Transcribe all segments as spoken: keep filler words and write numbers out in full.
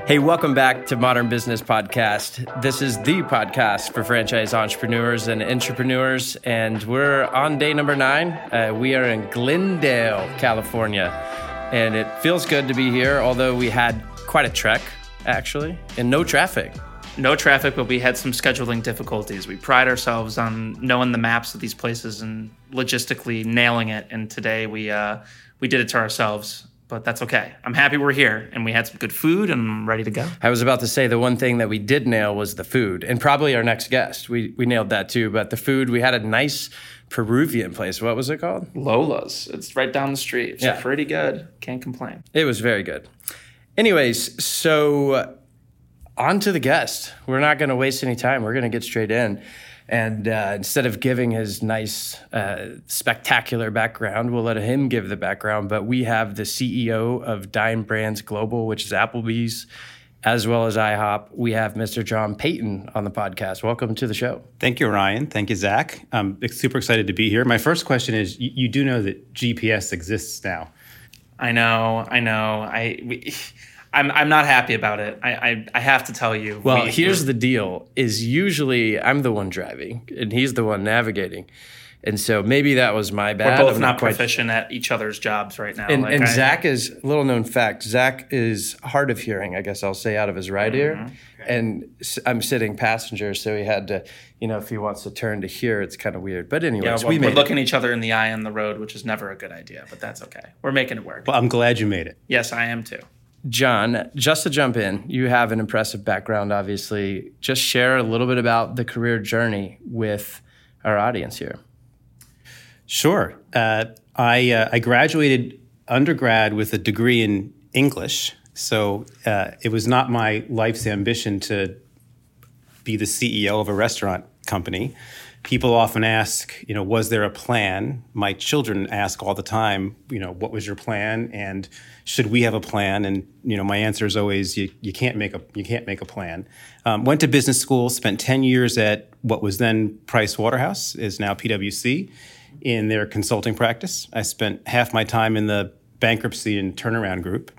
Hey, welcome back to Modern Business Podcast. This is the podcast for franchise entrepreneurs and entrepreneurs, and we're on day number nine. Uh, we are in Glendale, California, and it feels good to be here, although we had quite a trek, actually, and no traffic. No traffic, but we had some scheduling difficulties. We pride ourselves on knowing the maps of these places and logistically nailing it, and today we uh, we did it to ourselves. But that's okay. I'm happy we're here, and we had some good food, and I'm ready to go. I was about to say the one thing that we did nail was the food, and probably our next guest. We we nailed that too, but the food, we had a nice Peruvian place. What was it called? Lola's. It's right down the street. It's yeah. pretty good. Can't complain. It was very good. Anyways, so uh, on to the guest. We're not going to waste any time. We're going to get straight in. And uh, instead of giving his nice, uh, spectacular background, we'll let him give the background. But we have the C E O of Dine Brands Global, which is Applebee's, as well as IHOP. We have Mister John Peyton on the podcast. Welcome to the show. Thank you, Ryan. Thank you, Zach. I'm super excited to be here. My first question is, you, you do know that G P S exists now. I know, I know. I... We, I'm I'm not happy about it. I I, I have to tell you. Well, we, here's the deal, is usually I'm the one driving and he's the one navigating. And so maybe that was my bad. We're both I'm not quite... proficient at each other's jobs right now. And, like and I, Zach is, little known fact, Zach is hard of hearing, I guess I'll say, out of his right mm-hmm. ear. And I'm sitting passenger, so he had to, you know, if he wants to turn to here, it's kind of weird. But anyways, yeah, well, we we're made looking it. each other in the eye on the road, which is never a good idea, but that's okay. We're making it work. Well, I'm glad you made it. Yes, I am too. John, just to jump in, you have an impressive background, obviously. Just share a little bit about the career journey with our audience here. Sure. Uh, I uh, I graduated undergrad with a degree in English, so uh, it was not my life's ambition to be the C E O of a restaurant company. People often ask, you know, was there a plan? My children ask all the time, you know, what was your plan, and should we have a plan? And you know, my answer is always, you you can't make a you can't make a plan. Um, went to business school, spent ten years at what was then Price Waterhouse, is now P W C, in their consulting practice. I spent half my time in the bankruptcy and turnaround group,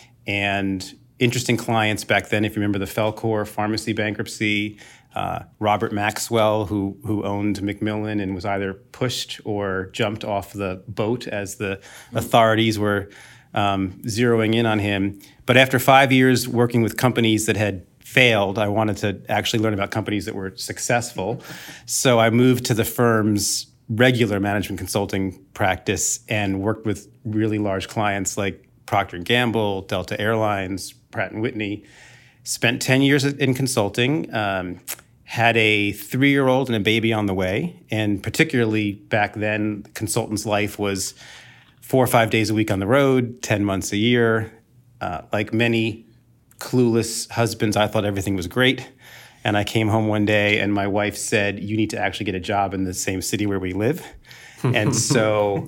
and interesting clients back then. If you remember the Felcor pharmacy bankruptcy. Uh, Robert Maxwell, who who owned Macmillan and was either pushed or jumped off the boat as the authorities were um, zeroing in on him. But after five years working with companies that had failed, I wanted to actually learn about companies that were successful. So I moved to the firm's regular management consulting practice and worked with really large clients like Procter and Gamble, Delta Airlines, Pratt and Whitney. Spent ten years in consulting, um, had a three-year-old and a baby on the way, and particularly back then, the consultant's life was four or five days a week on the road, ten months a year. Uh, like many clueless husbands, I thought everything was great, and I came home one day and my wife said, you need to actually get a job in the same city where we live. And so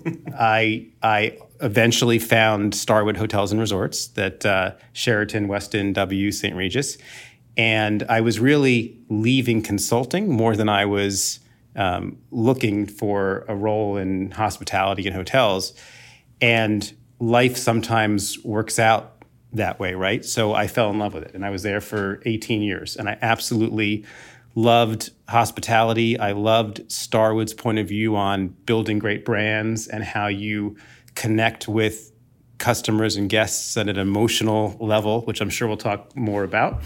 I I eventually found Starwood Hotels and Resorts, that uh, Sheraton, Westin, W, Saint Regis. And I was really leaving consulting more than I was um, looking for a role in hospitality and hotels. And life sometimes works out that way, right? So I fell in love with it. And I was there for eighteen years. And I absolutely loved hospitality. I loved Starwood's point of view on building great brands and how you connect with customers and guests at an emotional level, which I'm sure we'll talk more about.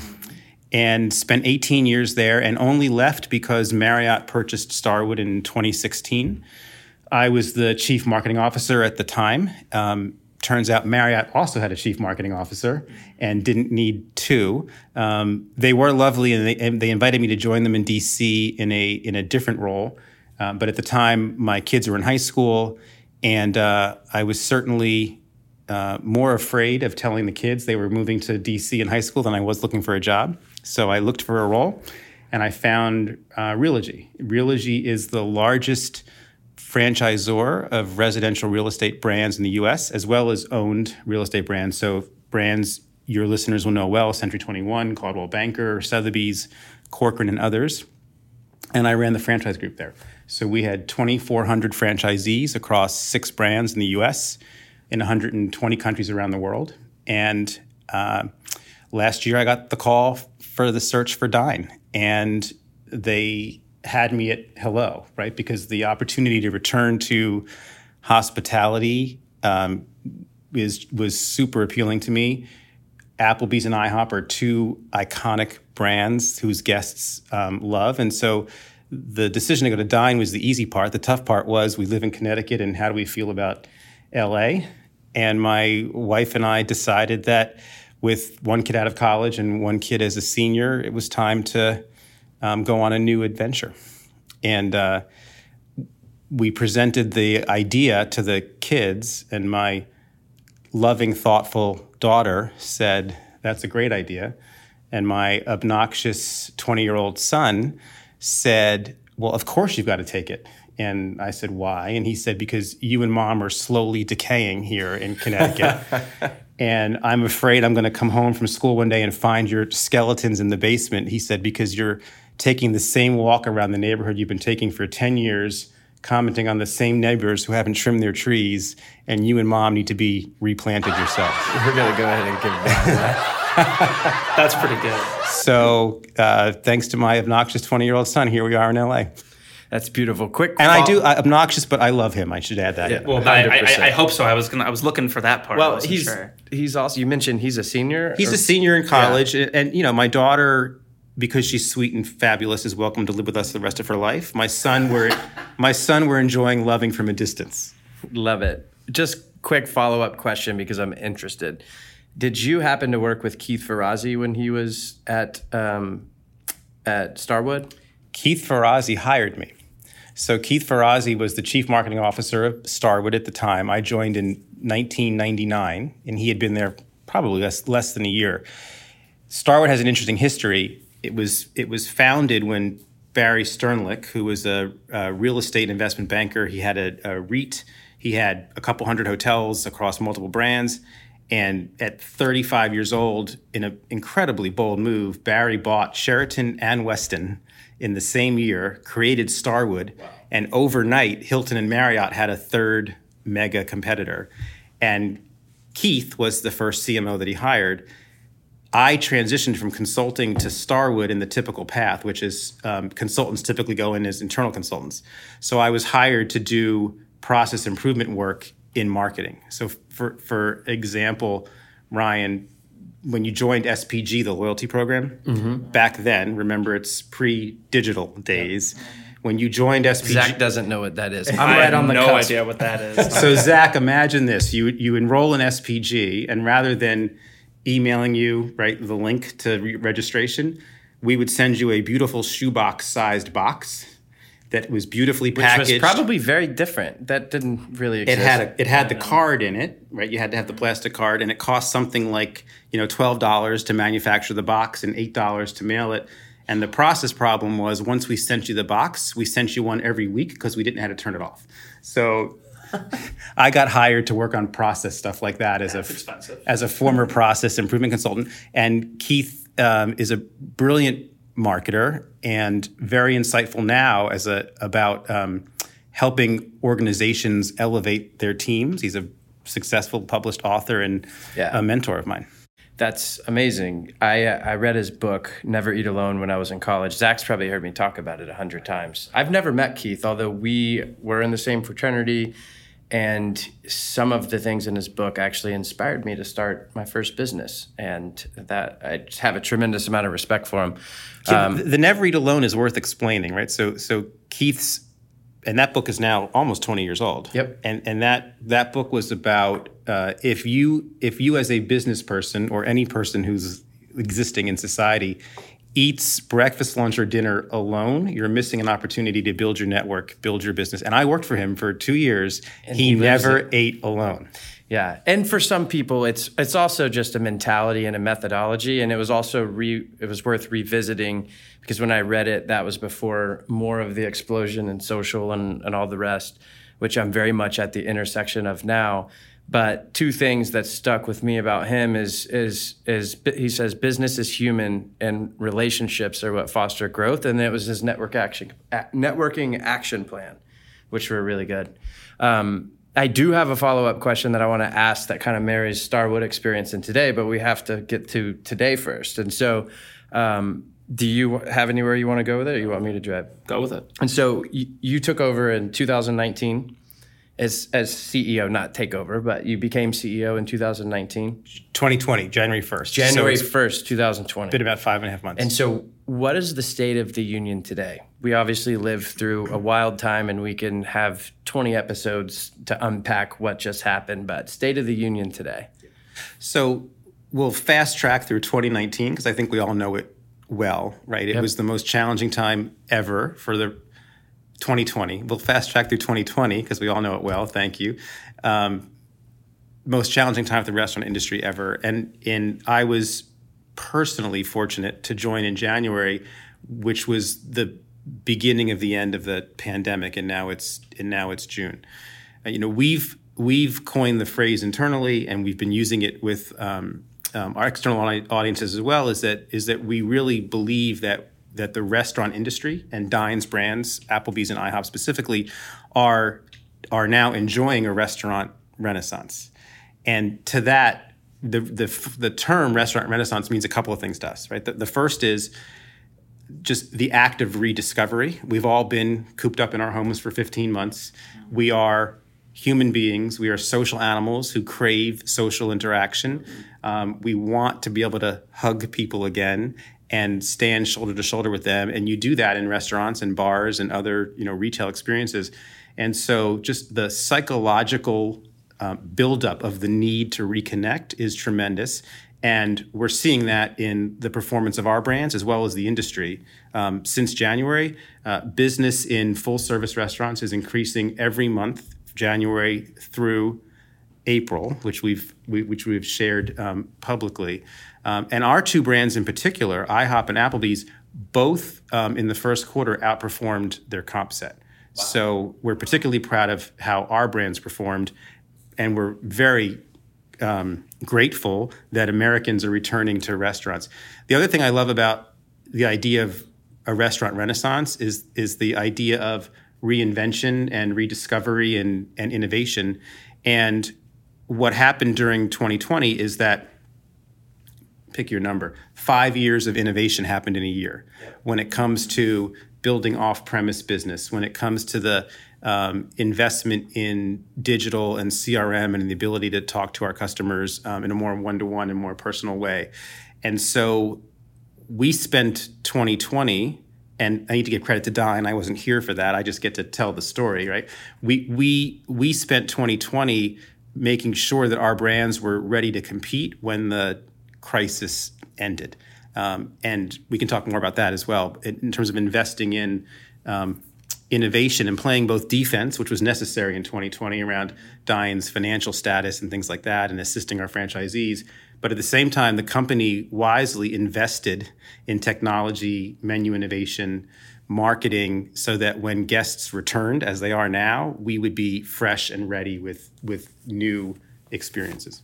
And spent eighteen years there and only left because Marriott purchased Starwood in twenty sixteen. I was the chief marketing officer at the time. Um, Turns out Marriott also had a chief marketing officer and didn't need two. Um, they were lovely, and they, and they invited me to join them in D C in a in a different role. Um, but at the time, my kids were in high school, and uh, I was certainly uh, more afraid of telling the kids they were moving to D C in high school than I was looking for a job. So I looked for a role, and I found uh, Realogy. Realogy is the largest franchisor of residential real estate brands in the U S, as well as owned real estate brands. So brands your listeners will know well, Century twenty-one, Coldwell Banker, Sotheby's, Corcoran, and others. And I ran the franchise group there. So we had twenty-four hundred franchisees across six brands in the U S, in one hundred twenty countries around the world. And uh, last year I got the call for the search for Dine, and they had me at hello, right? Because the opportunity to return to hospitality um, is was super appealing to me. Applebee's and IHOP are two iconic brands whose guests um, love, and so the decision to go to Dine was the easy part. The tough part was we live in Connecticut, and how do we feel about L A? And my wife and I decided that with one kid out of college and one kid as a senior, it was time to um, go on a new adventure. And uh, we presented the idea to the kids, and my loving, thoughtful daughter said, "That's a great idea." And my obnoxious twenty-year-old son said, "Well, of course you've got to take it." And I said, "Why?" And he said, "Because you and Mom are slowly decaying here in Connecticut. And I'm afraid I'm going to come home from school one day and find your skeletons in the basement." He said, "Because you're taking the same walk around the neighborhood you've been taking for ten years, commenting on the same neighbors who haven't trimmed their trees, and you and Mom need to be replanted yourselves." We're going to go ahead and give it back. That's pretty good. So uh, thanks to my obnoxious twenty-year-old son, here we are in L A. That's beautiful. Quick, And I do, I, obnoxious, but I love him. I should add that. Yeah. in. Well, I, I, I hope so. I was gonna. I was looking for that part. I Well, wasn't he's sure. he's also. You mentioned he's a senior. He's or- a senior in college, and, and you know, my daughter, because she's sweet and fabulous, is welcome to live with us the rest of her life. My son, we're my son, we're enjoying loving from a distance. Love it. Just quick follow up question because I'm interested. Did you happen to work with Keith Ferrazzi when he was at um, at Starwood? Keith Ferrazzi hired me. So Keith Ferrazzi was the chief marketing officer of Starwood at the time. I joined in nineteen ninety-nine, and he had been there probably less, less than a year. Starwood has an interesting history. It was it was founded when Barry Sternlicht, who was a, a real estate investment banker, he had a, a REIT, he had a couple hundred hotels across multiple brands, and at thirty-five years old, in an incredibly bold move, Barry bought Sheraton and Westin in the same year, created Starwood, wow. And overnight, Hilton and Marriott had a third mega competitor. And Keith was the first C M O that he hired. I transitioned from consulting to Starwood in the typical path, which is um, consultants typically go in as internal consultants. So I was hired to do process improvement work in marketing. So for for example, Ryan, when you joined S P G, the loyalty program, mm-hmm. back then, remember it's pre-digital days. Yep. When you joined S P G, Zach doesn't know what that is. I'm I right have on the no cusp. idea what that is. So Zach, imagine this: you you enroll in S P G, and rather than emailing you right the link to re- registration, we would send you a beautiful shoebox-sized box that was beautifully packaged. Which was probably very different. That didn't really exist. It had a, it had the card in it, right? You had to have the plastic card, and it cost something like, you know, twelve dollars to manufacture the box and eight dollars to mail it. And the process problem was once we sent you the box, we sent you one every week because we didn't know how to turn it off. So I got hired to work on process stuff like that as That's a expensive. as a former process improvement consultant. And Keith um, is a brilliant marketer and very insightful now as a about um, helping organizations elevate their teams. He's a successful published author and Yeah. a mentor of mine. That's amazing. I uh, I read his book, Never Eat Alone, when I was in college. Zach's probably heard me talk about it a hundred times. I've never met Keith, although we were in the same fraternity, and some of the things in his book actually inspired me to start my first business. And that I just have a tremendous amount of respect for him. Um, the Never Eat Alone is worth explaining, right? So so Keith's, and that book is now almost twenty years old. Yep. And and that that book was about uh, if you if you as a business person or any person who's existing in society eats breakfast, lunch, or dinner alone, you're missing an opportunity to build your network, build your business. And I worked for him for two years. And he he lives never it. ate alone. Yeah, and for some people, it's it's also just a mentality and a methodology, and it was also re, it was worth revisiting because when I read it, that was before more of the explosion in social and, and all the rest, which I'm very much at the intersection of now. But two things that stuck with me about him is is is he says business is human and relationships are what foster growth, and it was his network action networking action plan, which were really good. Um, I do have a follow-up question that I want to ask that kind of marries Starwood experience in today, but we have to get to today first. And so um, do you have anywhere you want to go with it, or you want me to drive? Go with it. And so you, you took over in two thousand nineteen as as C E O, not take over, but you became C E O in two thousand nineteen. twenty twenty, January first. January so first, two thousand twenty. Been about five and a half months. And so what is the state of the union today? We obviously live through a wild time, and we can have twenty episodes to unpack what just happened, but state of the union today. So we'll fast track through twenty nineteen because I think we all know it well, right? It Yep. was the most challenging time ever for the twenty twenty. We'll fast track through twenty twenty because we all know it well. Thank you. Um, most challenging time for the restaurant industry ever. And in I was personally fortunate to join in January, which was the beginning of the end of the pandemic, and now it's and now it's June. Uh, you know, we've we've coined the phrase internally, and we've been using it with um, um, our external audi- audiences as well. Is that is that we really believe that that the restaurant industry and Dine's brands, Applebee's and IHOP specifically, are are now enjoying a restaurant renaissance, and to that. The, the the term restaurant renaissance means a couple of things to us, right? The, the first is just the act of rediscovery. We've all been cooped up in our homes for fifteen months. We are human beings. We are social animals who crave social interaction. Um, we want to be able to hug people again and stand shoulder to shoulder with them. And you do that in restaurants and bars and other, you know, retail experiences. And so just the psychological Uh, buildup of the need to reconnect is tremendous. And we're seeing that in the performance of our brands as well as the industry. Um, since January, uh, business in full-service restaurants is increasing every month, January through April, which we've we, which we've shared um, publicly. Um, and our two brands in particular, IHOP and Applebee's, both um, in the first quarter outperformed their comp set. Wow. So we're particularly proud of how our brands performed. And we're very um, grateful that Americans are returning to restaurants. The other thing I love about the idea of a restaurant renaissance is is the idea of reinvention and rediscovery and, and innovation. And what happened during twenty twenty is that, pick your number, five years of innovation happened in a year. When it comes to building off-premise business, when it comes to the um, investment in digital and C R M and the ability to talk to our customers um, in a more one-to-one and more personal way. And so we spent twenty twenty, and I need to give credit to Dine. I wasn't here for that. I just get to tell the story, right? We we we spent twenty twenty making sure that our brands were ready to compete when the crisis ended. Um, and we can talk more about that as well in, in terms of investing in um, innovation and playing both defense, which was necessary in twenty twenty around Dine's financial status and things like that, and assisting our franchisees. But at the same time, the company wisely invested in technology, menu innovation, marketing, so that when guests returned, as they are now, we would be fresh and ready with, with new experiences.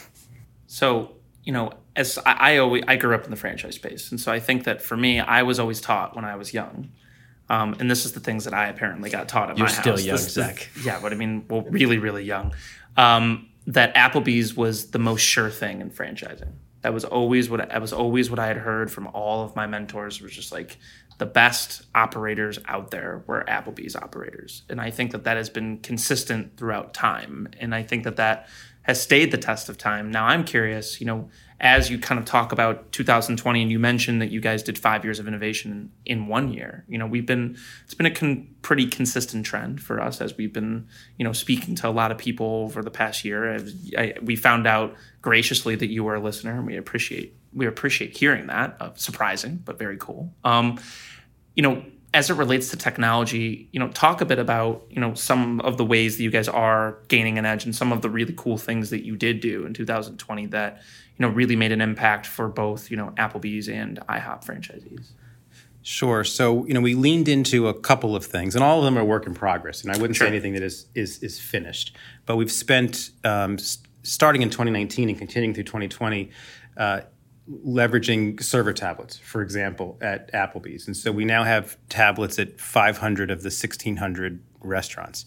So, you know, as I, I always I grew up in the franchise space, and so I think that for me, I was always taught when I was young, um, and this is the things that I apparently got taught at You're my house. You're still young, this, Zach. This, yeah, but I mean, well, really, really young. Um, that Applebee's was the most sure thing in franchising. That was always what that was always what I had heard from all of my mentors. Was just like the best operators out there were Applebee's operators, and I think that that has been consistent throughout time, and I think that that has stayed the test of time. Now, I'm curious, you know, as you kind of talk about two thousand twenty, and you mentioned that you guys did five years of innovation in, in one year. You know, we've been, it's been a con, pretty consistent trend for us as we've been, you know, speaking to a lot of people over the past year. I, I, we found out graciously that you were a listener, and we appreciate, we appreciate hearing that. Uh, surprising, but very cool. Um, you know, as it relates to technology, you know, talk a bit about, you know, some of the ways that you guys are gaining an edge and some of the really cool things that you did do in two thousand twenty that, you know, really made an impact for both, you know, Applebee's and IHOP franchisees. Sure. So, you know, we leaned into a couple of things, and all of them are work in progress. And I wouldn't Sure. say anything that is is is finished. But we've spent, um, st- starting in twenty nineteen and continuing through twenty twenty, uh, leveraging server tablets, for example, at Applebee's. And so we now have tablets at five hundred of the sixteen hundred restaurants.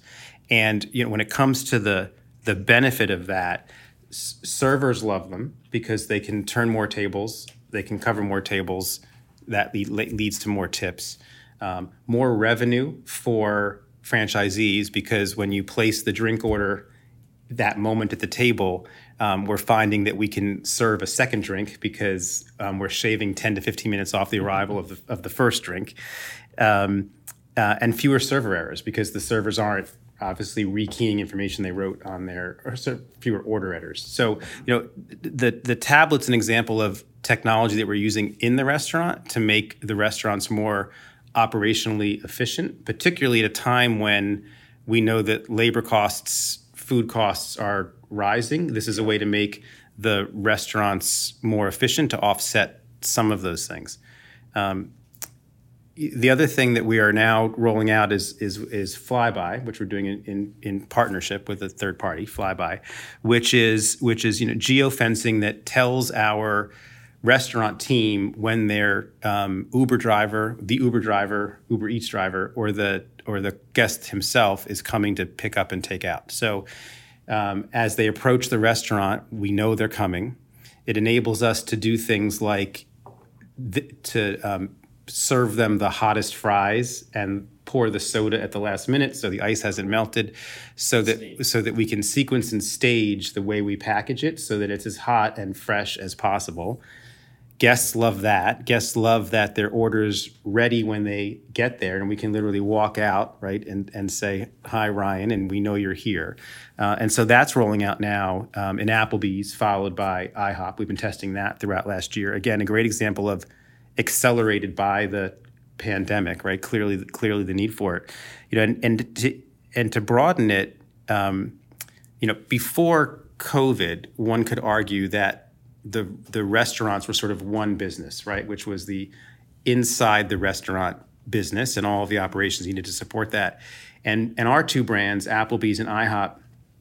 And you know, when it comes to the the benefit of that, s- servers love them because they can turn more tables, they can cover more tables. That lead, leads to more tips, um, more revenue for franchisees because when you place the drink order that moment at the table, um, we're finding that we can serve a second drink because um, we're shaving ten to fifteen minutes off the arrival of the, of the first drink. Um, uh, and fewer server errors because the servers aren't obviously rekeying information they wrote on their, or fewer order errors. So, you know, the, the tablet's an example of technology that we're using in the restaurant to make the restaurants more operationally efficient, particularly at a time when we know that labor costs, food costs are rising. This is a way to make the restaurants more efficient to offset some of those things. Um, the other thing that we are now rolling out is is, is Flyby, which we're doing in, in, in partnership with a third party, Flyby, which is which is you know geofencing that tells our restaurant team when their um, Uber driver, the Uber driver, Uber Eats driver, or the or the guest himself is coming to pick up and take out. So um, as they approach the restaurant, we know they're coming. It enables us to do things like th- to um, serve them the hottest fries and pour the soda at the last minute so the ice hasn't melted, so that so that we can sequence and stage the way we package it so that it's as hot and fresh as possible. Guests love that. Guests love that their order's ready when they get there, and we can literally walk out, right, and, and say, "Hi, Ryan," and we know you're here. Uh, and so that's rolling out now um, in Applebee's, followed by IHOP. We've been testing that throughout last year. Again, a great example of accelerated by the pandemic, right? Clearly, clearly the need for it. You know, and and to, and to broaden it, um, you know, before COVID, one could argue that the the restaurants were sort of one business, right? Which was the inside the restaurant business and all of the operations needed to support that. And and our two brands, Applebee's and IHOP,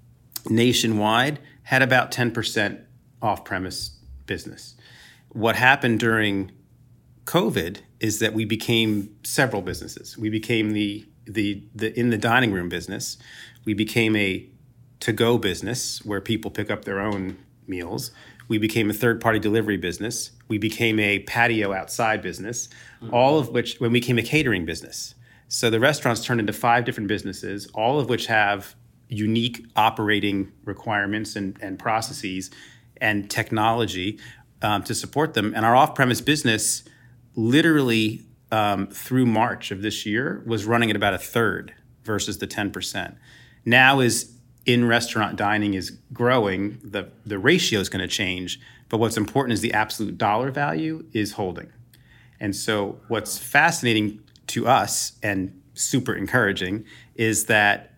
nationwide had about ten percent off-premise business. What happened during COVID is that we became several businesses. We became the the the in the dining room business. We became a to-go business where people pick up their own meals. We became a third-party delivery business. We became a patio outside business, mm-hmm. all of which, when we became a catering business. So the restaurants turned into five different businesses, all of which have unique operating requirements and, and processes and technology um, to support them. And our off-premise business, literally um, through March of this year, was running at about a third versus the ten percent. Now is in-restaurant dining is growing, the, the ratio is going to change, but what's important is the absolute dollar value is holding. And so what's fascinating to us and super encouraging is that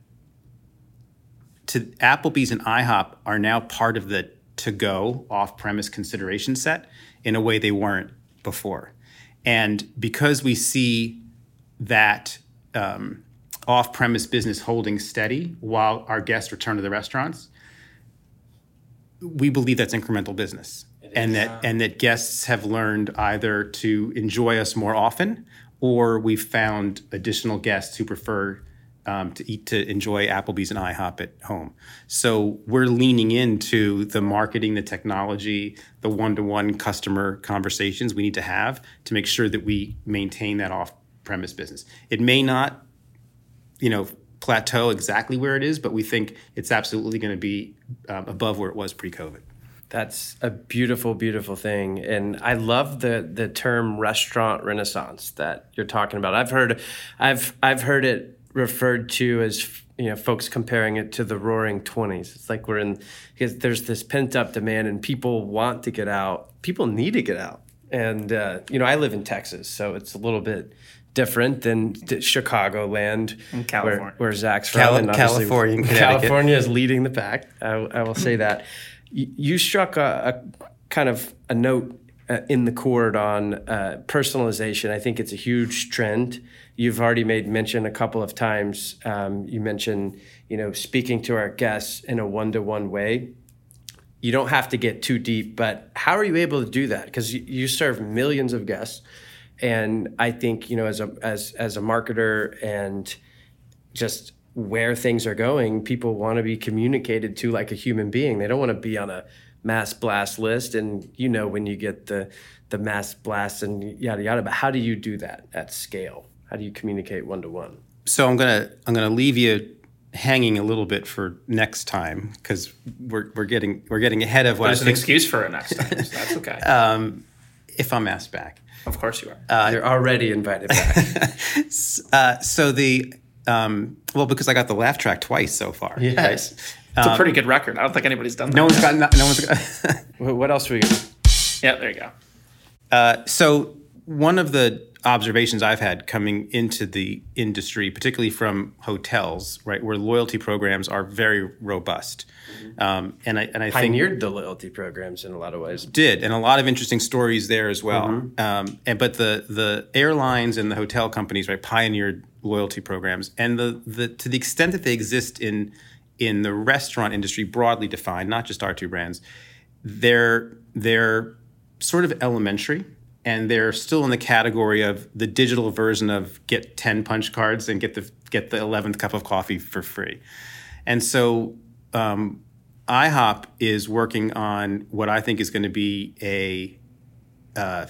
to Applebee's and IHOP are now part of the to-go off-premise consideration set in a way they weren't before. And because we see that um, off-premise business holding steady while our guests return to the restaurants, we believe that's incremental business, and that and that guests have learned either to enjoy us more often, or we've found additional guests who prefer um, to eat to enjoy Applebee's and IHOP at home. So we're leaning into the marketing, the technology, the one-to-one customer conversations we need to have to make sure that we maintain that off-premise business. It may not you know, plateau exactly where it is, but we think it's absolutely going to be um, above where it was pre-COVID. That's a beautiful, beautiful thing. And I love the the term restaurant renaissance that you're talking about. I've heard I've I've heard it referred to as, you know, folks comparing it to the roaring twenties. It's like we're in, because there's this pent up demand and people want to get out. People need to get out. And, uh, you know, I live in Texas, so it's a little bit different than Chicagoland, in California, where, where Zach's from. Cal- and California, and California is leading the pack. I, I will say that. You struck a, a kind of a note uh, in the chord on uh, personalization. I think it's a huge trend. You've already made mention a couple of times. Um, you mentioned, you know, speaking to our guests in a one-to-one way. You don't have to get too deep, but how are you able to do that? Because you, you serve millions of guests. And I think, you know, as a as as a marketer and just where things are going, people want to be communicated to like a human being. They don't want to be on a mass blast list. And you know, when you get the the mass blasts and yada yada, but how do you do that at scale? How do you communicate one to one? So I'm gonna I'm gonna leave you hanging a little bit for next time because we're we're getting we're getting ahead of what There's I an think, excuse for it next time. So that's okay. um, if I'm asked back. Of course you are. Uh, You're already invited back. uh, so the um, well, because I got the laugh track twice so far. Yes. Right? It's a pretty good record. I don't think anybody's done that. No one's got. No, no one's got. What else were you gonna? Yeah, there you go. Uh, so one of the observations I've had coming into the industry, particularly from hotels, right, where loyalty programs are very robust, um, and I and I Pioneered think the loyalty programs in a lot of ways. did, and a lot of interesting stories there as well. Mm-hmm. Um, and but the the airlines and the hotel companies, right, pioneered loyalty programs, and the the to the extent that they exist in in the restaurant industry broadly defined, not just our two brands, they're they're sort of elementary. And they're still in the category of the digital version of get ten punch cards and get the get the eleventh cup of coffee for free. And so um, IHOP is working on what I think is going to be a uh,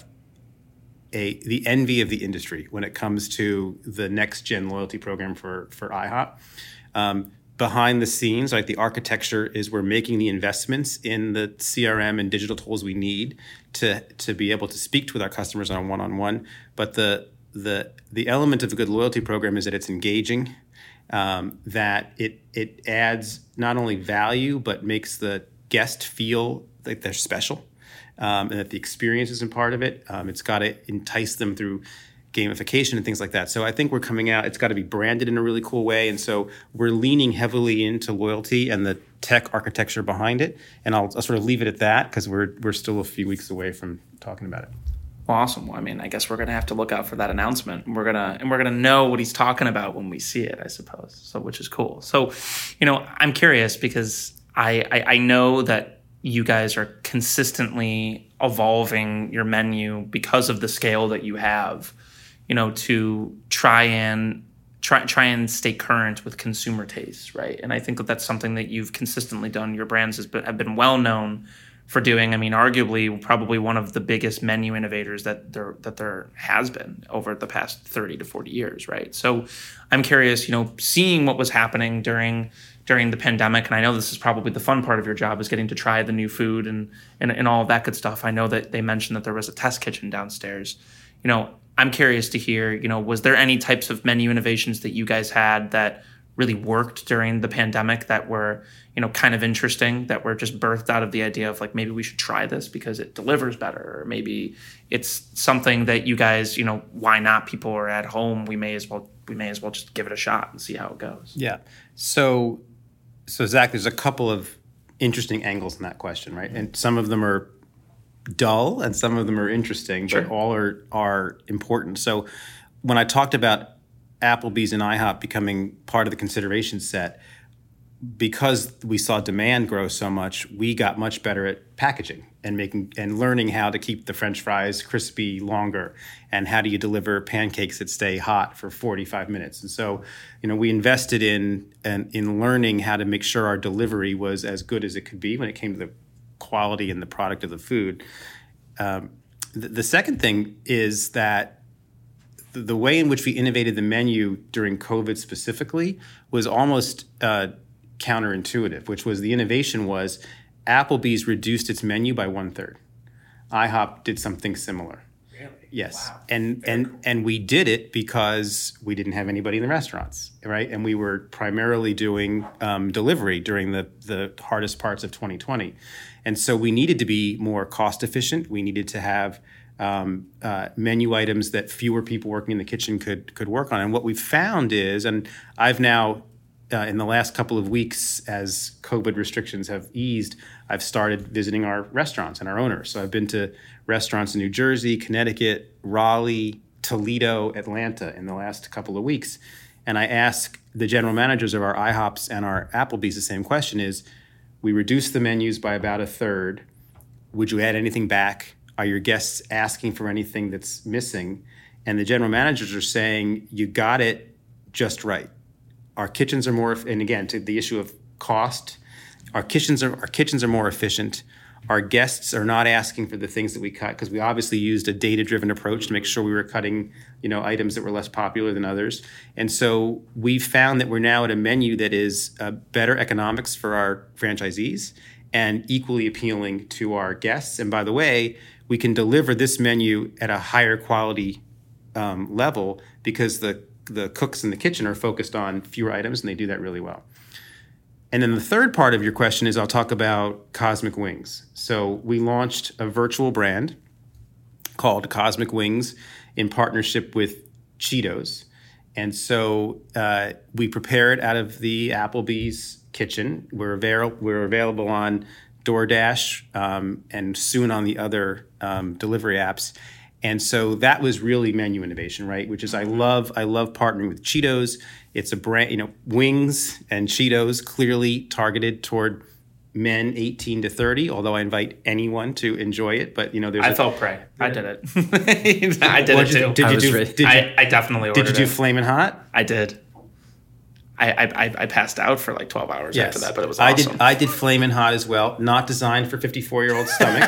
a the envy of the industry when it comes to the next gen loyalty program for for IHOP. Um, behind the scenes, like the architecture is we're making the investments in the C R M and digital tools we need to to be able to speak to with our customers on a one-on-one. But the the the element of a good loyalty program is that it's engaging, um, that it it adds not only value but makes the guest feel like they're special, um, and that the experience isn't part of it. Um, it's got to entice them through gamification and things like that. So I think we're coming out, it's got to be branded in a really cool way. And so we're leaning heavily into loyalty and the tech architecture behind it. And I'll, I'll sort of leave it at that because we're we're still a few weeks away from talking about it. Well, awesome. Well, I mean, I guess we're going to have to look out for that announcement. We're going to, and we're going to know what he's talking about when we see it, I suppose. So, which is cool. So, you know, I'm curious because I, I, I know that you guys are consistently evolving your menu because of the scale that you have, you know, to try and try try and stay current with consumer tastes, right? And I think that that's something that you've consistently done. Your brands has been, have been well known for doing. I mean, arguably, probably one of the biggest menu innovators that there that there has been over the past thirty to forty years, right? So, I'm curious, you know, seeing what was happening during during the pandemic, and I know this is probably the fun part of your job is getting to try the new food and and, and all of that good stuff. I know that they mentioned that there was a test kitchen downstairs. You know, I'm curious to hear, you know, was there any types of menu innovations that you guys had that really worked during the pandemic that were, you know, kind of interesting, that were just birthed out of the idea of like, maybe we should try this because it delivers better, or maybe it's something that you guys, you know, why not? People are at home. We may as well, we may as well just give it a shot and see how it goes. Yeah. So, so Zach, there's a couple of interesting angles in that question, right? And some of them are dull and some of them are interesting, Sure. but all are are important. So when I talked about Applebee's and IHOP becoming part of the consideration set, because we saw demand grow so much, we got much better at packaging and making and learning how to keep the French fries crispy longer, and how do you deliver pancakes that stay hot for forty-five minutes. And so, you know, we invested in in, in learning how to make sure our delivery was as good as it could be when it came to the quality and the product of the food. Um, the, the second thing is that the, the way in which we innovated the menu during COVID specifically was almost uh, counterintuitive, which was the innovation was Applebee's reduced its menu by one third. IHOP did something similar. Really? Yes. Wow. And Very and cool. and we did it because we didn't have anybody in the restaurants, right? And we were primarily doing um, delivery during the the hardest parts of twenty twenty. And so we needed to be more cost efficient. We needed to have um, uh, menu items that fewer people working in the kitchen could could work on. And what we've found is, and I've now, uh, in the last couple of weeks, as COVID restrictions have eased, I've started visiting our restaurants and our owners. So I've been to restaurants in New Jersey, Connecticut, Raleigh, Toledo, Atlanta in the last couple of weeks. And I ask the general managers of our IHOPs and our Applebee's the same question is, we reduced the menus by about a third. Would you add anything back? Are your guests asking for anything that's missing? And the general managers are saying, you got it just right. our kitchens are more, and again, to the issue of cost, our kitchens are our kitchens are more efficient. Our guests are not asking for the things that we cut because we obviously used a data-driven approach to make sure we were cutting, you know, items that were less popular than others. And so we found that we're now at a menu that is uh, better economics for our franchisees and equally appealing to our guests. And by the way, we can deliver this menu at a higher quality um, level because the the cooks in the kitchen are focused on fewer items, and they do that really well. And then the third part of your question is I'll talk about Cosmic Wings. So we launched a virtual brand called Cosmic Wings in partnership with Cheetos. And so uh, we prepare it out of the Applebee's kitchen. We're, avail- we're available on DoorDash um, and soon on the other um, delivery apps. And so that was really menu innovation, right? Which is I love I love partnering with Cheetos. It's a brand, you know, wings and Cheetos clearly targeted toward men eighteen to thirty, although I invite anyone to enjoy it. But, you know, there's I a, felt prey. I did it. I did What'd it you- too. Did I you was do? ready. Did you, I, I definitely ordered did you do it. Flamin' Hot? I did. I, I I- I passed out for like twelve hours after that, but it was I awesome. did. I did Flamin' Hot as well. Not designed for fifty-four-year-old stomach,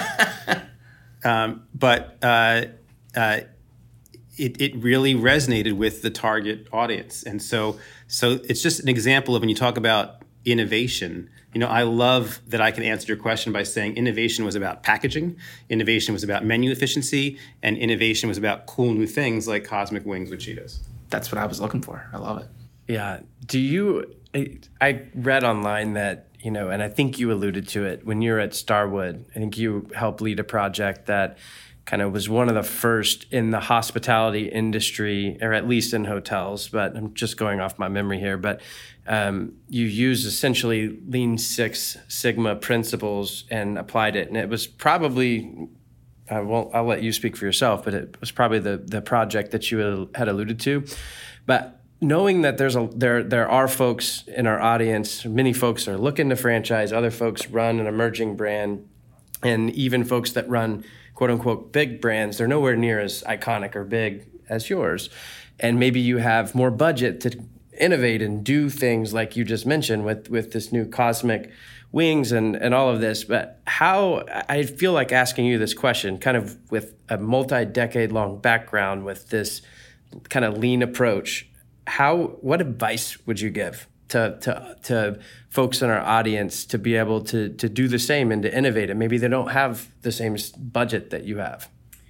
um, but uh, uh, it it really resonated with the target audience, and so so it's just an example of when you talk about innovation. You know, I love that I can answer your question by saying innovation was about packaging, innovation was about menu efficiency, and innovation was about cool new things like Cosmic Wings with Cheetos. That's what I was looking for. I love it. Yeah. Do you, I, I read online that, you know, and I think you alluded to it when you were at Starwood. I think you helped lead a project that kind of was one of the first in the hospitality industry, or at least in hotels, but I'm just going off my memory here. But um, you used essentially Lean Six Sigma principles and applied it. And it was probably, I won't, I'll let you speak for yourself, but it was probably the, the project that you had alluded to. But knowing that there's a there there are folks in our audience, many folks are looking to franchise, other folks run an emerging brand, and even folks that run quote unquote big brands, they're nowhere near as iconic or big as yours. And maybe you have more budget to innovate and do things like you just mentioned with with this new Cosmic Wings and and all of this. But how, I feel like asking you this question kind of with a multi-decade long background with this kind of lean approach. How, what advice would you give to, to, to folks in our audience to be able to, to do the same and to innovate? And maybe they don't have the same budget that you have.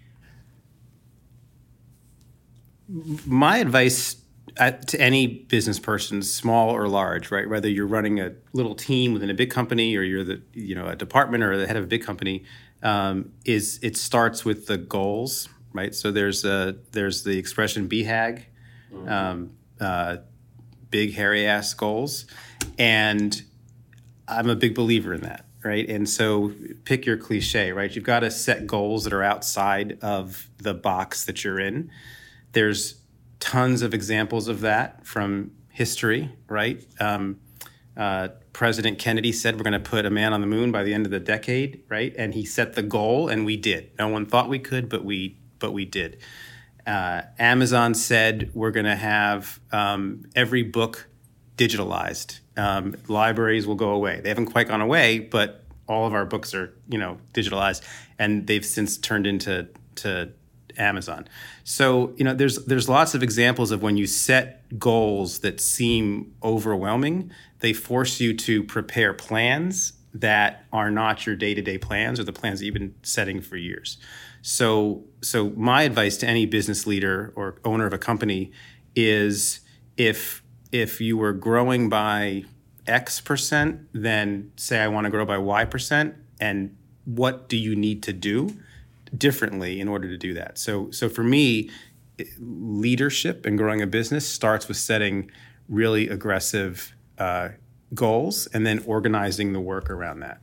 My advice uh, to any business person, small or large, right? Whether you're running a little team within a big company or you're the, you know, a department or the head of a big company, um, is it starts with the goals, right? So there's a, there's the expression B HAG. Mm-hmm. Um, Uh, big hairy ass goals, and I'm a big believer in that, right? And so pick your cliche, right? You've got to set goals that are outside of the box that you're in. There's tons of examples of that from history, right? Um, uh, President Kennedy said we're going to put a man on the moon by the end of the decade, right? And he set the goal, and we did. No one thought we could, but we but we did. Uh, Amazon said we're going to have um, every book digitalized. Um, libraries will go away. They haven't quite gone away, but all of our books are, you know, digitalized, and they've since turned into to Amazon. So, you know, there's there's lots of examples of when you set goals that seem overwhelming, they force you to prepare plans that are not your day-to-day plans or the plans that you've been setting for years. So, so my advice to any business leader or owner of a company is if if you were growing by X percent, then say I want to grow by Y percent, and what do you need to do differently in order to do that? So, so for me, leadership and growing a business starts with setting really aggressive uh, goals and then organizing the work around that.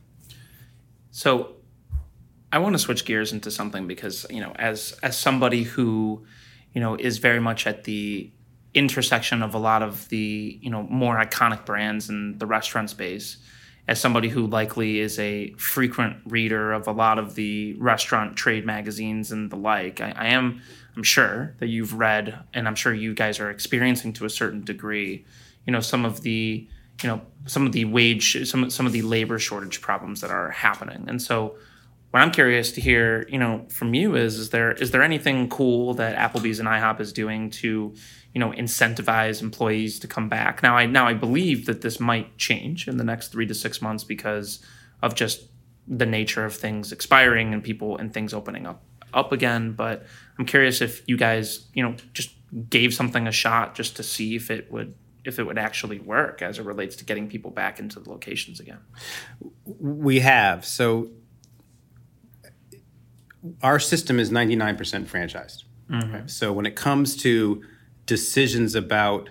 So I want to switch gears into something because, you know, as as somebody who, you know, is very much at the intersection of a lot of the, you know, more iconic brands in the restaurant space, as somebody who likely is a frequent reader of a lot of the restaurant trade magazines and the like, I, I am, I'm sure that you've read, and I'm sure you guys are experiencing to a certain degree, you know, some of the, you know, some of the wage, some some of the labor shortage problems that are happening. And so, what I'm curious to hear, you know, from you is, is there is there anything cool that Applebee's and IHOP is doing to, you know, incentivize employees to come back? Now, I now I believe that this might change in the next three to six months because of just the nature of things expiring and people and things opening up up again. But I'm curious if you guys, you know, just gave something a shot just to see if it would if it would actually work as it relates to getting people back into the locations again. We have. So our system is ninety-nine percent franchised. Mm-hmm. Right? So when it comes to decisions about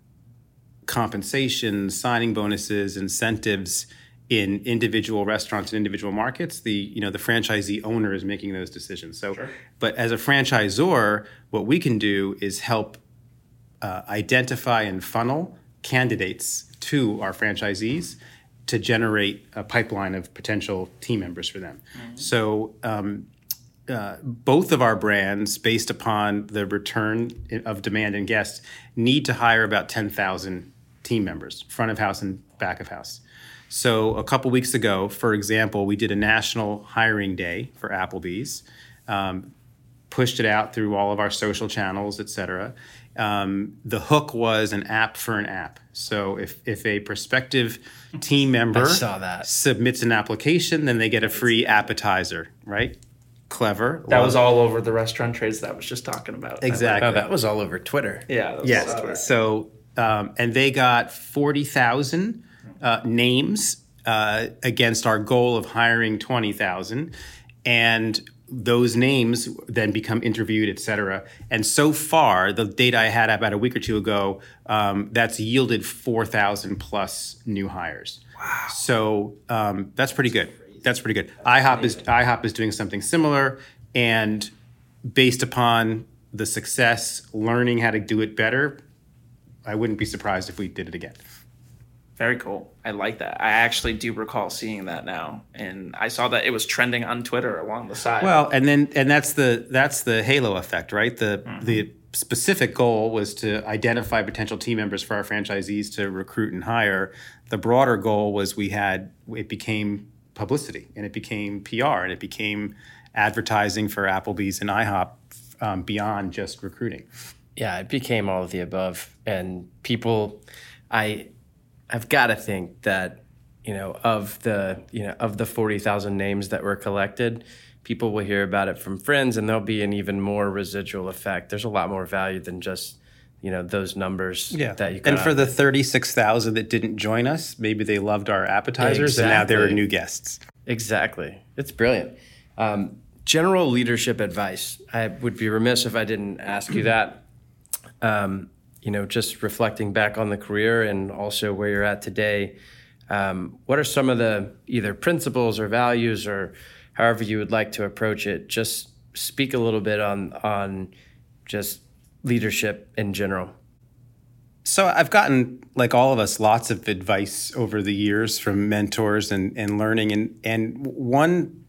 compensation, signing bonuses, incentives in individual restaurants and individual markets, the you know the franchisee owner is making those decisions. So, sure. But as a franchisor, what we can do is help uh, identify and funnel candidates to our franchisees to generate a pipeline of potential team members for them. Mm-hmm. So. Um, Uh, both of our brands, based upon the return of demand and guests, need to hire about ten thousand team members, front of house and back of house. So a couple weeks ago, for example, we did a national hiring day for Applebee's, um, pushed it out through all of our social channels, et cetera. Um, the hook was an app for an app. So if, if a prospective team member submits an application, then they get a free appetizer, right? Clever. That was all over the restaurant trades that I was just talking about. Exactly. Oh, that was all over Twitter. Yeah. That was yes. all over. So, um, and they got forty thousand uh, names uh, against our goal of hiring twenty thousand. And those names then become interviewed, et cetera. And so far, the data I had about a week or two ago, um, that's yielded four thousand plus new hires. Wow. So um, that's pretty good. That's pretty good. IHOP is IHOP is doing something similar, and based upon the success, learning how to do it better, I wouldn't be surprised if we did it again. Very cool. I like that. I actually do recall seeing that now, and I saw that it was trending on Twitter along the side. Well, and then and that's the that's the halo effect, right? The mm-hmm. the specific goal was to identify potential team members for our franchisees to recruit and hire. The broader goal was we had it became publicity, and it became P R, and it became advertising for Applebee's and IHOP um, beyond just recruiting. Yeah, it became all of the above. And people, I, I've got to think that, you know, of the, you know, of the forty thousand names that were collected, people will hear about it from friends, and there'll be an even more residual effect. There's a lot more value than just, you know, those numbers yeah. that you And for the thirty-six thousand that didn't join us, maybe they loved our appetizers exactly. and now they're new guests. Exactly. It's brilliant. Um, general leadership advice. I would be remiss if I didn't ask you that. Um, you know, just reflecting back on the career and also where you're at today, um, what are some of the either principles or values or however you would like to approach it? Just speak a little bit on on just leadership in general. So I've gotten, like all of us, lots of advice over the years from mentors and, and learning. And, and one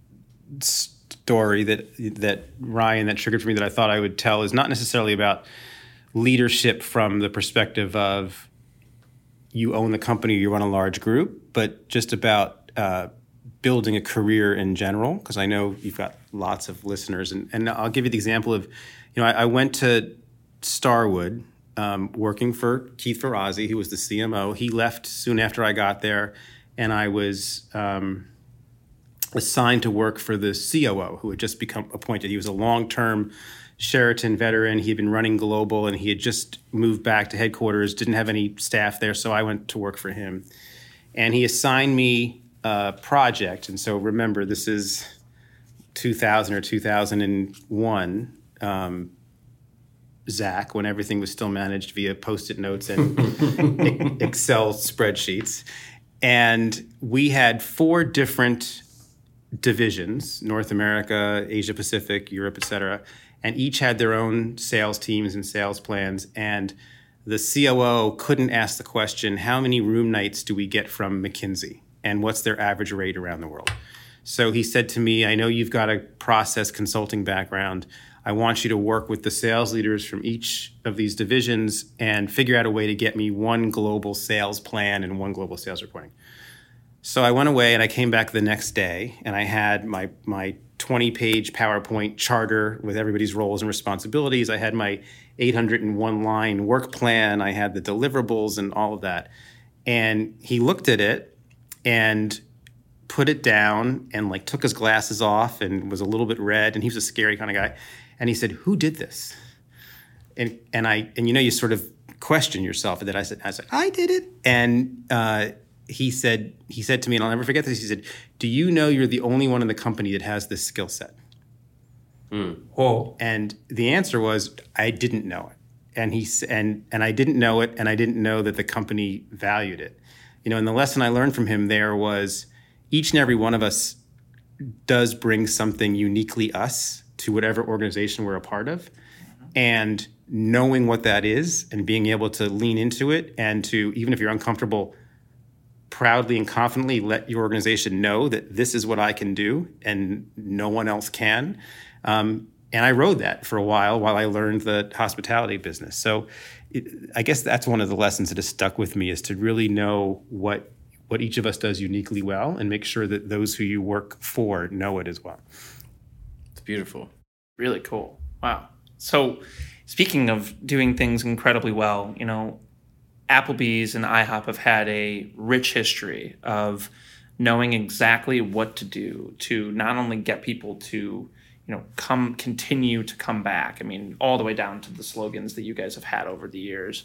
story that that Ryan, that triggered for me that I thought I would tell is not necessarily about leadership from the perspective of you own the company, you run a large group, but just about uh, building a career in general, because I know you've got lots of listeners. And, and I'll give you the example of, you know, I, I went to Starwood, um, working for Keith Ferrazzi, who was the C M O. He left soon after I got there, and I was um, assigned to work for the C O O, who had just become appointed. He was a long-term Sheraton veteran. He had been running global, and he had just moved back to headquarters, didn't have any staff there, so I went to work for him. And he assigned me a project, and so remember, this is two thousand or two thousand one, um, Zach, when everything was still managed via Post-it notes and Excel spreadsheets. And we had four different divisions, North America, Asia Pacific, Europe, et cetera, and each had their own sales teams and sales plans. And the C O O couldn't ask the question, how many room nights do we get from McKinsey? And what's their average rate around the world? So he said to me, I know you've got a process consulting background. I want you to work with the sales leaders from each of these divisions and figure out a way to get me one global sales plan and one global sales reporting. So I went away and I came back the next day and I had my my twenty-page PowerPoint charter with everybody's roles and responsibilities. I had my eight hundred one line work plan. I had the deliverables and all of that. And he looked at it and put it down and like took his glasses off and was a little bit red. And he was a scary kind of guy. And he said, "Who did this?" And and I and you know you sort of question yourself. And then I said, I said, "I did it." And uh, he said he said to me, and I'll never forget this. He said, "Do you know you're the only one in the company that has this skill set?" Mm. Oh. And the answer was, I didn't know it. And he and and I didn't know it, and I didn't know that the company valued it. You know, and the lesson I learned from him there was each and every one of us does bring something uniquely us to whatever organization we're a part of. And knowing what that is and being able to lean into it and to, even if you're uncomfortable, proudly and confidently let your organization know that this is what I can do and no one else can. Um, and I rode that for a while while I learned the hospitality business. So it, I guess that's one of the lessons that has stuck with me, is to really know what what each of us does uniquely well and make sure that those who you work for know it as well. It's beautiful. Really cool. Wow. So speaking of doing things incredibly well, you know, Applebee's and IHOP have had a rich history of knowing exactly what to do to not only get people to, you know, come continue to come back. I mean, all the way down to the slogans that you guys have had over the years.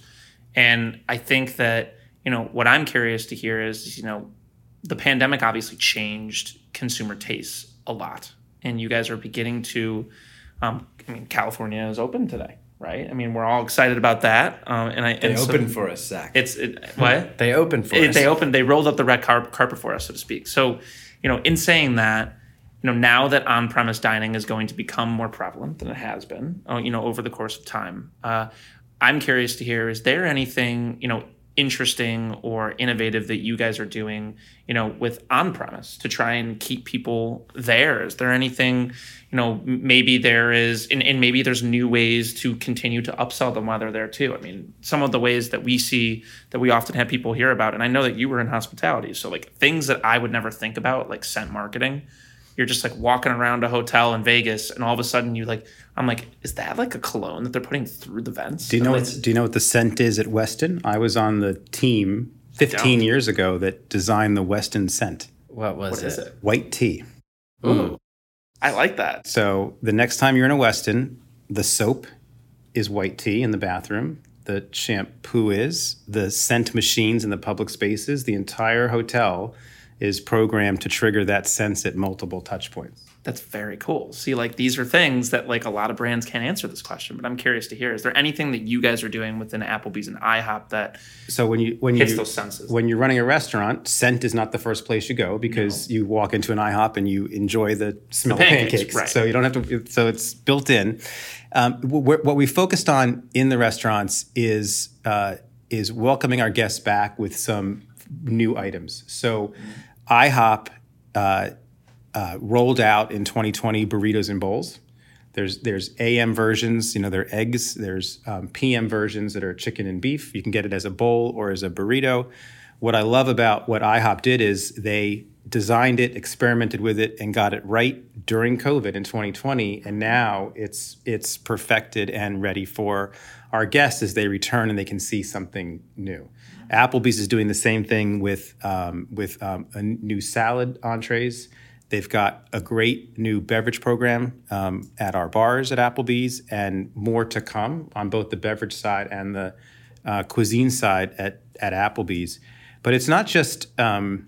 And I think that, you know, what I'm curious to hear is, you know, the pandemic obviously changed consumer tastes a lot. And you guys are beginning to, um, I mean, California is open today. Right. I mean, we're all excited about that. Um, and I they and opened so for us, Zach. It's it, what they opened for it, us. They opened. They rolled up the red car- carpet for us, so to speak. So, you know, in saying that, you know, now that on-premise dining is going to become more prevalent than it has been, uh, you know, over the course of time, uh, I'm curious to hear: is there anything, you know, interesting or innovative that you guys are doing, you know, with on-premise to try and keep people there? Is there anything, you know, maybe there is, and, and maybe there's new ways to continue to upsell them while they're there too. I mean, some of the ways that we see that we often have people hear about, and I know that you were in hospitality, so like things that I would never think about, like scent marketing. You're just like walking around a hotel in Vegas, and all of a sudden you like, I'm like, is that like a cologne that they're putting through the vents? Do you know? Like, what, do you know what the scent is at Weston? I was on the team fifteen years ago that designed the Weston scent. What was what it? is it? White tea. Ooh, I like that. So the next time you're in a Weston, the soap is white tea in the bathroom. The shampoo is. The scent machines in the public spaces. The entire hotel is programmed to trigger that sense at multiple touch points. That's very cool. See, like these are things that like a lot of brands can't answer this question, but I'm curious to hear. Is there anything that you guys are doing within Applebee's and IHOP that so when you when hits you those senses? When you're running a restaurant, scent is not the first place you go, because no. you walk into an IHOP and you enjoy the smell the pancakes, of pancakes. Right. So you don't have to. So it's built in. Um, what we focused on in the restaurants is uh, is welcoming our guests back with some new items. So IHOP uh, uh, rolled out in twenty twenty burritos and bowls. There's there's A M versions, you know, they're eggs. There's um, P M versions that are chicken and beef. You can get it as a bowl or as a burrito. What I love about what IHOP did is they designed it, experimented with it, and got it right during COVID in twenty twenty. And now it's it's perfected and ready for our guests as they return and they can see something new. Applebee's is doing the same thing with um, with um, a new salad entrees. They've got a great new beverage program um, at our bars at Applebee's, and more to come on both the beverage side and the uh, cuisine side at, at Applebee's. But it's not just um,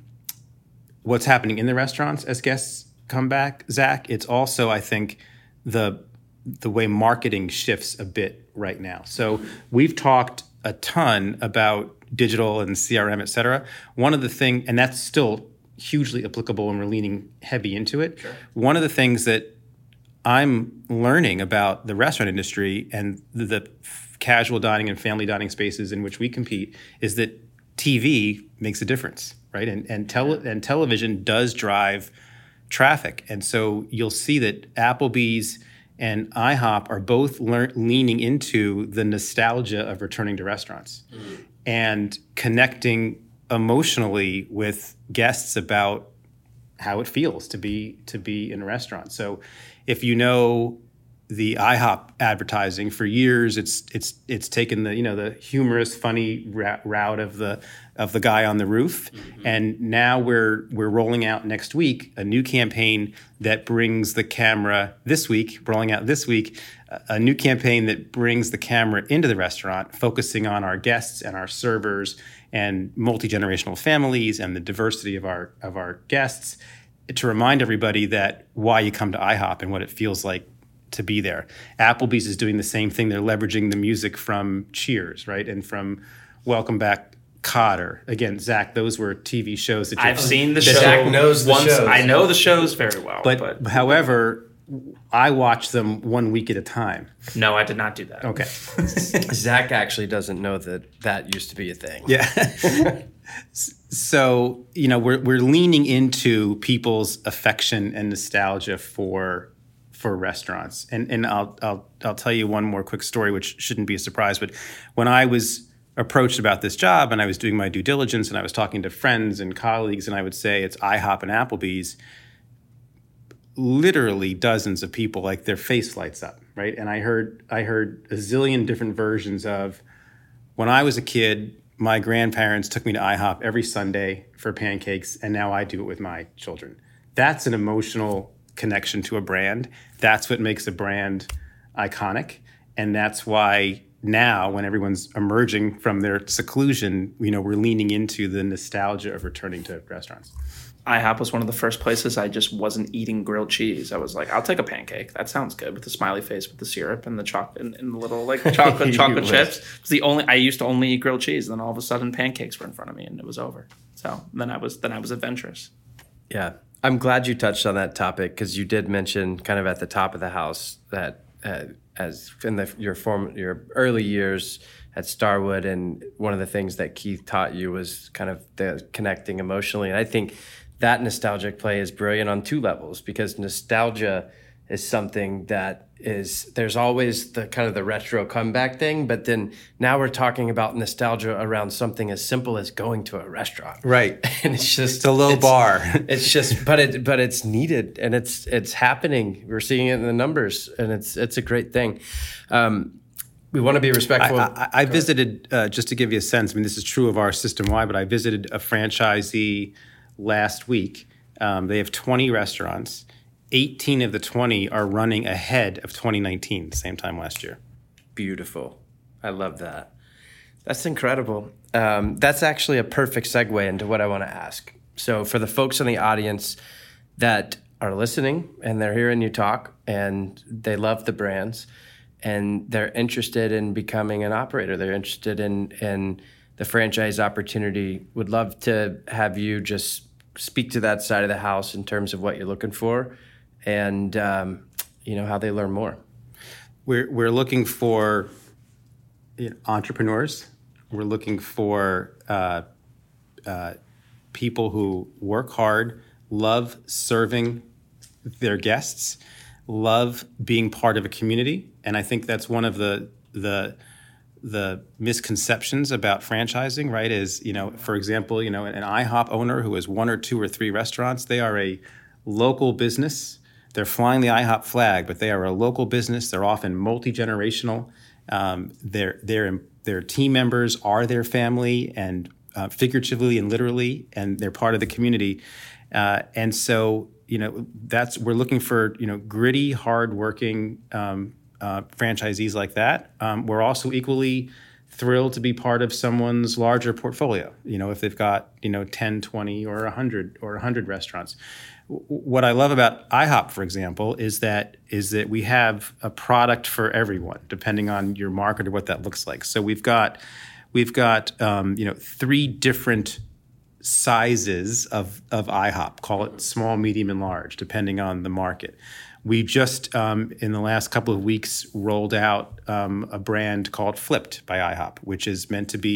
what's happening in the restaurants as guests come back, Zach. It's also, I think, the the way marketing shifts a bit right now. So we've talked a ton about digital and C R M, et cetera. One of the things, and that's still hugely applicable and we're leaning heavy into it. Sure. One of the things that I'm learning about the restaurant industry and the, the casual dining and family dining spaces in which we compete is that T V makes a difference, right? And and, tele- and television does drive traffic. And so you'll see that Applebee's and IHOP are both lear- leaning into the nostalgia of returning to restaurants mm. and connecting emotionally with guests about how it feels to be to be in a restaurant. So if you know the IHOP advertising for years, it's it's it's taken the you know the humorous, funny ra- route of the of the guy on the roof, mm-hmm. and now we're we're rolling out next week a new campaign that brings the camera this week, rolling out this week, a new campaign that brings the camera into the restaurant, focusing on our guests and our servers and multi-generational families and the diversity of our of our guests, to remind everybody that why you come to IHOP and what it feels like to be there. Applebee's is doing the same thing. They're leveraging the music from Cheers, right? And from Welcome Back, Kotter. Again, Zach, those were T V shows that I've seen the show. Zach knows the once. shows. I know the shows very well. But, but however, I watch them one week at a time. No, I did not do that. Okay. Zach actually doesn't know that that used to be a thing. Yeah. So, you know, we're we're leaning into people's affection and nostalgia for for restaurants. And and I'll I'll I'll tell you one more quick story, which shouldn't be a surprise, but when I was approached about this job and I was doing my due diligence and I was talking to friends and colleagues and I would say it's IHOP and Applebee's, literally dozens of people, like their face lights up, right? And I heard I heard a zillion different versions of, when I was a kid, my grandparents took me to IHOP every Sunday for pancakes, and now I do it with my children. That's an emotional connection to a brand. That's what makes a brand iconic. And that's why now, when everyone's emerging from their seclusion, you know, we're leaning into the nostalgia of returning to restaurants. IHOP was one of the first places I just wasn't eating grilled cheese. I was like, I'll take a pancake. That sounds good, with the smiley face, with the syrup and the chocolate and, and the little like chocolate chocolate chips. It's the only I used to only eat grilled cheese. And then all of a sudden, pancakes were in front of me, and it was over. So then I was then I was adventurous. Yeah, I'm glad you touched on that topic, because you did mention kind of at the top of the house that uh, as in the, your form your early years at Starwood, and one of the things that Keith taught you was kind of the connecting emotionally. And I think that nostalgic play is brilliant on two levels, because nostalgia is something that is, there's always the kind of the retro comeback thing, but then now we're talking about nostalgia around something as simple as going to a restaurant. Right. And it's just it's a low it's, bar. It's just, but it, but it's needed, and it's, it's happening. We're seeing it in the numbers, and it's, it's a great thing. Um, we want to be respectful. I, I, I visited, uh, just to give you a sense, I mean, this is true of our system-wide, but I visited a franchisee last week. Um, they have twenty restaurants. eighteen of the twenty are running ahead of twenty nineteen, the same time last year. Beautiful. I love that. That's incredible. Um, that's actually a perfect segue into what I want to ask. So for the folks in the audience that are listening and they're hearing you talk and they love the brands and they're interested in becoming an operator, they're interested in, in the franchise opportunity, would love to have you just speak to that side of the house in terms of what you're looking for and, um, you know, how they learn more. We're, we're looking for you know, entrepreneurs. We're looking for uh, uh, people who work hard, love serving their guests, love being part of a community. And I think that's one of the the the misconceptions about franchising, right? Is, you know, for example, you know, an IHOP owner who has one or two or three restaurants, they are a local business. They're flying the IHOP flag, but they are a local business. They're often multi-generational. Um, their their their team members are their family, and uh, figuratively and literally, and they're part of the community. Uh, and so, you know, that's we're looking for, you know, gritty, hardworking um, uh, franchisees like that. Um, we're also equally thrilled to be part of someone's larger portfolio. You know, if they've got, you know, ten, twenty, or one hundred or one hundred restaurants. What I love about IHOP, for example, is that is that we have a product for everyone, depending on your market or what that looks like. So we've got we've got um, you know three different sizes of of IHOP. Call it small, medium, and large, depending on the market. We just um, in the last couple of weeks rolled out um, a brand called Flipped by IHOP, which is meant to be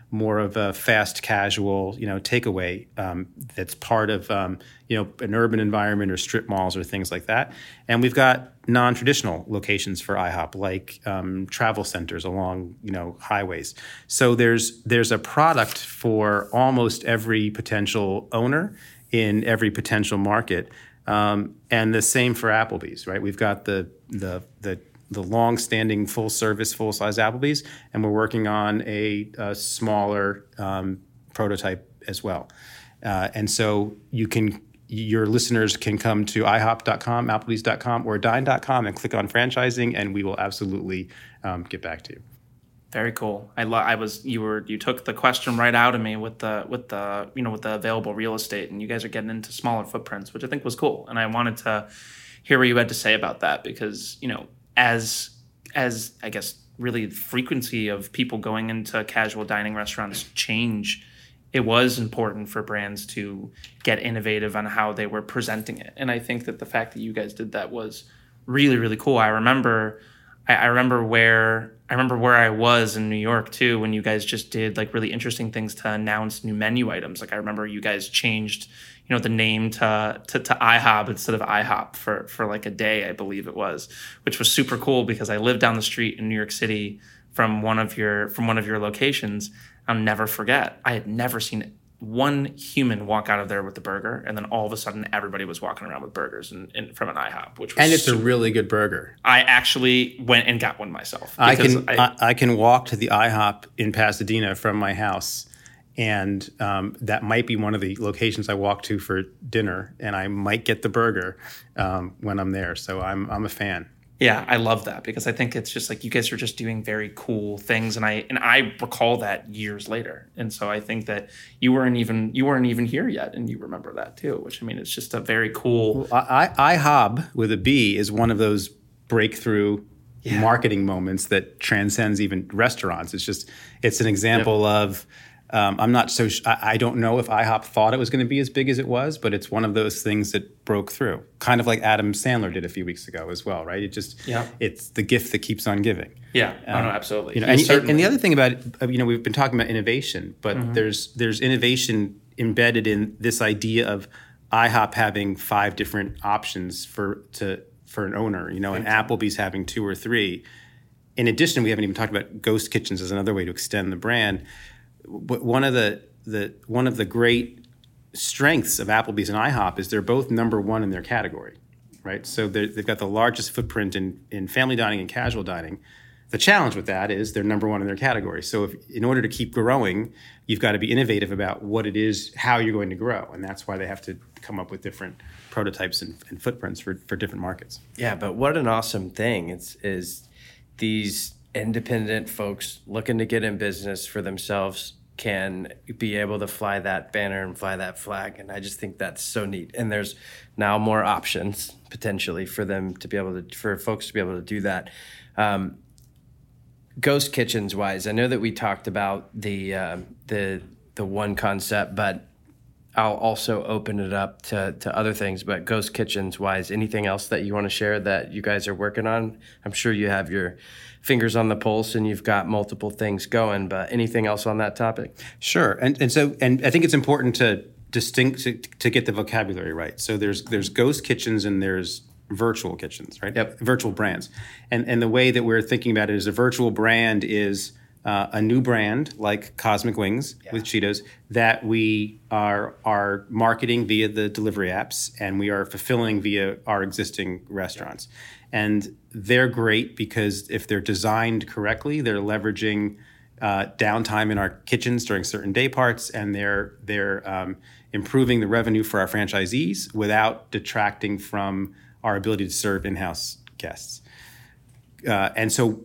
more of a fast casual, you know, takeaway um, that's part of, um, you know, an urban environment or strip malls or things like that. And we've got non-traditional locations for IHOP, like um, travel centers along, you know, highways. So there's there's a product for almost every potential owner in every potential market. Um, and the same for Applebee's, right? We've got the the the the long-standing full-service, full-size Applebee's, and we're working on a, a smaller um, prototype as well. Uh, and so you can, your listeners can come to i hop dot com, applebees dot com, or dine dot com and click on franchising, and we will absolutely um, get back to you. Very cool. I lo- I was you were you took the question right out of me with the with the you know with the available real estate, and you guys are getting into smaller footprints, which I think was cool. And I wanted to hear what you had to say about that because you know as as I guess really the frequency of people going into casual dining restaurants change, it was important for brands to get innovative on how they were presenting it. And I think that the fact that you guys did that was really really cool. I remember. I remember where I remember where I was in New York too when you guys just did like really interesting things to announce new menu items. Like I remember you guys changed, you know, the name to to, to IHOP instead of IHOP for for like a day, I believe it was, which was super cool because I lived down the street in New York City from one of your from one of your locations. I'll never forget. I had never seen one human walk out of there with the burger, and then all of a sudden everybody was walking around with burgers in, in, from an IHOP, which was and it's super, a really good burger. I actually went and got one myself. I can I, I, I can walk to the IHOP in Pasadena from my house, and um, that might be one of the locations I walk to for dinner, and I might get the burger um, when I'm there. So I'm I'm a fan. Yeah, I love that because I think it's just like you guys are just doing very cool things, and I and I recall that years later, and so I think that you weren't even you weren't even here yet, and you remember that too. Which I mean, it's just a very cool. Well, I, IHOB with a B is one of those breakthrough yeah. marketing moments that transcends even restaurants. It's just it's an example yep. of. Um, I'm not so. Sh- I, I don't know if IHOP thought it was going to be as big as it was, but it's one of those things that broke through, kind of like Adam Sandler did a few weeks ago as well, right? It just, yeah. it's the gift that keeps on giving. Yeah, um, oh, no, absolutely. You know, and, and the other thing about, you know, we've been talking about innovation, but mm-hmm. there's there's innovation embedded in this idea of IHOP having five different options for to for an owner, you know, and Applebee's having two or three. In addition, we haven't even talked about ghost kitchens as another way to extend the brand. One of the, the one of the great strengths of Applebee's and IHOP is they're both number one in their category, right? So they've got the largest footprint in, in family dining and casual dining. The challenge with that is they're number one in their category. So if, in order to keep growing, you've got to be innovative about what it is, how you're going to grow. And that's why they have to come up with different prototypes and, and footprints for, for different markets. Yeah, but what an awesome thing it's, is these independent folks looking to get in business for themselves can be able to fly that banner and fly that flag. And I just think that's so neat. And there's now more options potentially for them to be able to, for folks to be able to do that. Um, ghost kitchens wise, I know that we talked about the, uh, the, the one concept, but I'll also open it up to, to other things. But ghost kitchens wise, anything else that you want to share that you guys are working on? I'm sure you have your fingers on the pulse and you've got multiple things going, but anything else on that topic? Sure. And and so and I think it's important to distinct to, to get the vocabulary right. So there's there's ghost kitchens and there's virtual kitchens, right? Yep. Virtual brands. And and the way that we're thinking about it is a virtual brand is uh, a new brand like Cosmic Wings yeah. with Cheetos that we are are marketing via the delivery apps and we are fulfilling via our existing restaurants. Yeah. And they're great because if they're designed correctly, they're leveraging uh, downtime in our kitchens during certain day parts, and they're they're um, improving the revenue for our franchisees without detracting from our ability to serve in-house guests. Uh, and so,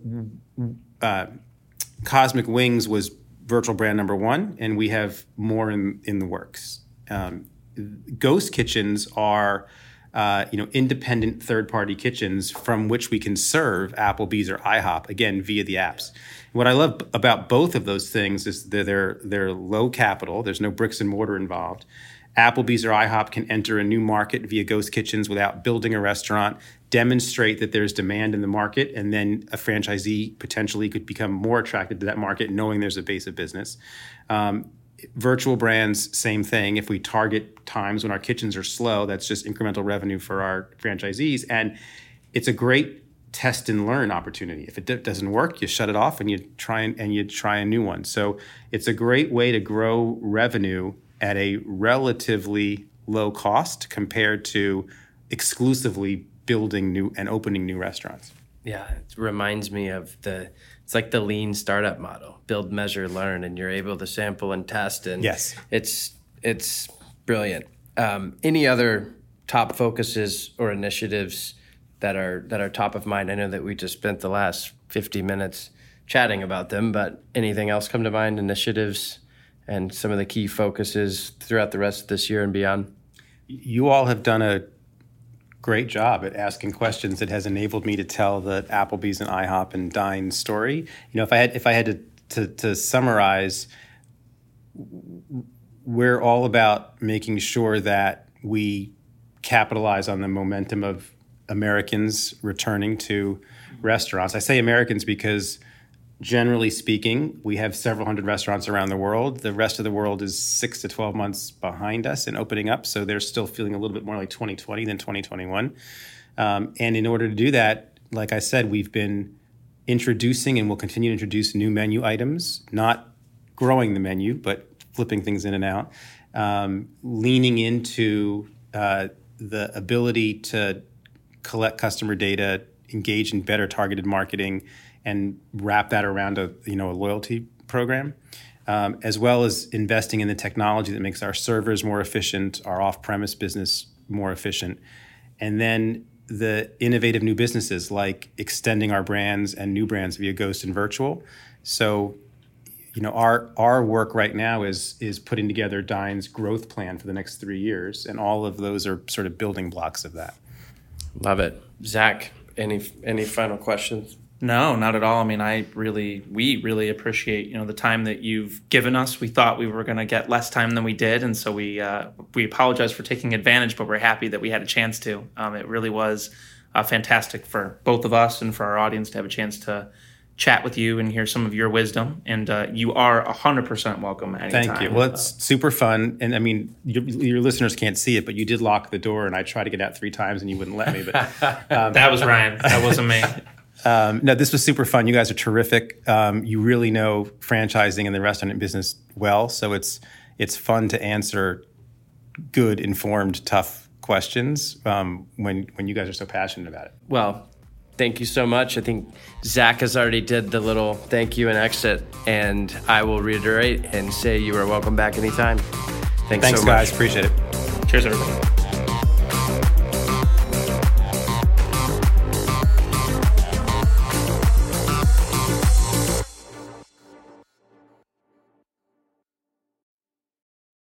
uh, Cosmic Wings was virtual brand number one, and we have more in in the works. Um, ghost kitchens are. Uh, you know, independent third-party kitchens from which we can serve Applebee's or IHOP, again, via the apps. What I love about both of those things is that they're, they're low capital. There's no bricks and mortar involved. Applebee's or IHOP can enter a new market via ghost kitchens without building a restaurant, demonstrate that there's demand in the market, and then a franchisee potentially could become more attracted to that market knowing there's a base of business. Um, virtual brands, same thing. If we target times when our kitchens are slow, that's just incremental revenue for our franchisees. And it's a great test and learn opportunity. If it d- doesn't work, you shut it off and you try and, and you try a new one. So it's a great way to grow revenue at a relatively low cost compared to exclusively building new and opening new restaurants. Yeah, it reminds me of the, it's like the lean startup model, build, measure, learn, and you're able to sample and test. And yes, it's it's brilliant. Um, any other top focuses or initiatives that are that are top of mind? I know that we just spent the last fifty minutes chatting about them, but anything else come to mind, initiatives and some of the key focuses throughout the rest of this year and beyond? You all have done a great job at asking questions that has enabled me to tell the Applebee's and IHOP and Dine story. You know, if I had if I had to to, to summarize, we're all about making sure that we capitalize on the momentum of Americans returning to restaurants. I say Americans because generally speaking, we have several hundred restaurants around the world. The rest of the world is six to twelve months behind us in opening up. So they're still feeling a little bit more like twenty twenty than twenty twenty-one. Um, and in order to do that, like I said, we've been introducing and will continue to introduce new menu items, not growing the menu, but flipping things in and out, um, leaning into uh, the ability to collect customer data, engage in better targeted marketing, and wrap that around a you know a loyalty program, um, as well as investing in the technology that makes our servers more efficient, our off-premise business more efficient, and then the innovative new businesses like extending our brands and new brands via Ghost and Virtual. So, you know, our our work right now is is putting together Dine's growth plan for the next three years, and all of those are sort of building blocks of that. Love it. Zach, any any final questions? No, not at all. I mean, I really, we really appreciate, you know, the time that you've given us. We thought we were going to get less time than we did. And so we uh, we apologize for taking advantage, but we're happy that we had a chance to. Um, it really was uh, fantastic for both of us and for our audience to have a chance to chat with you and hear some of your wisdom. And uh, you are one hundred percent welcome anytime. Thank you. Well, it's uh, super fun. And I mean, your, your listeners can't see it, but you did lock the door and I tried to get out three times and you wouldn't let me. But um, that was Ryan. That wasn't me. Um, no, this was super fun. You guys are terrific. Um, you really know franchising and the restaurant business well, so it's it's fun to answer good, informed, tough questions um, when when you guys are so passionate about it. Well, thank you so much. I think Zach has already did the little thank you and exit, and I will reiterate and say you are welcome back anytime. Thanks, Thanks, so guys. much. Appreciate it. Cheers, everybody.